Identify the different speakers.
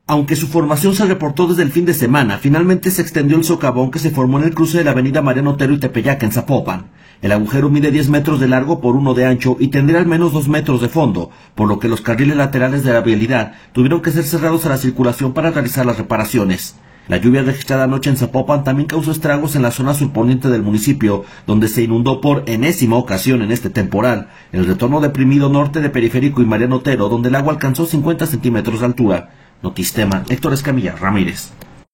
Speaker 1: Aunque su formación se reportó desde el fin de semana, finalmente se extendió el socavón que se formó en el cruce de la avenida Mariano Otero y Tepeyac en Zapopan. El agujero mide 10 metros de largo por 1 de ancho y tendría al menos 2 metros de fondo, por lo que los carriles laterales de la vialidad tuvieron que ser cerrados a la circulación para realizar las reparaciones. La lluvia registrada anoche en Zapopan también causó estragos en la zona surponiente del municipio, donde se inundó por enésima ocasión en este temporal el retorno deprimido norte de Periférico y Mariano Otero, donde el agua alcanzó 50 centímetros de altura. Notistema, Héctor Escamilla Ramírez.